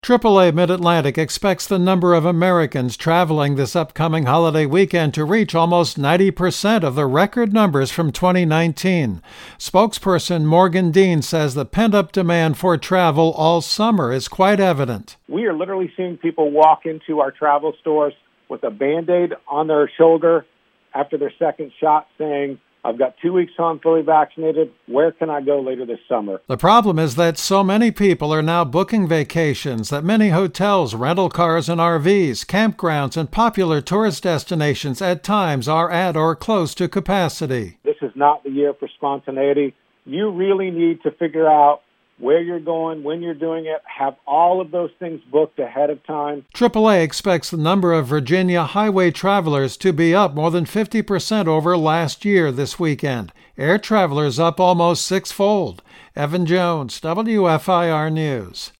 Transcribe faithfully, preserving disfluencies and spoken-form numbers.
triple A Mid-Atlantic expects the number of Americans traveling this upcoming holiday weekend to reach almost ninety percent of the record numbers from twenty nineteen. Spokesperson Morgan Dean says the pent-up demand for travel all summer is quite evident. We are literally seeing people walk into our travel stores with a Band-Aid on their shoulder after their second shot saying, I've got two weeks till I'm fully vaccinated. Where can I go later this summer? The problem is that so many people are now booking vacations that many hotels, rental cars and R Vs, campgrounds, and popular tourist destinations at times are at or close to capacity. This is not the year for spontaneity. You really need to figure out where you're going, when you're doing it, have all of those things booked ahead of time. triple A expects the number of Virginia highway travelers to be up more than fifty percent over last year this weekend. Air travelers up almost sixfold. Evan Jones, W F I R News.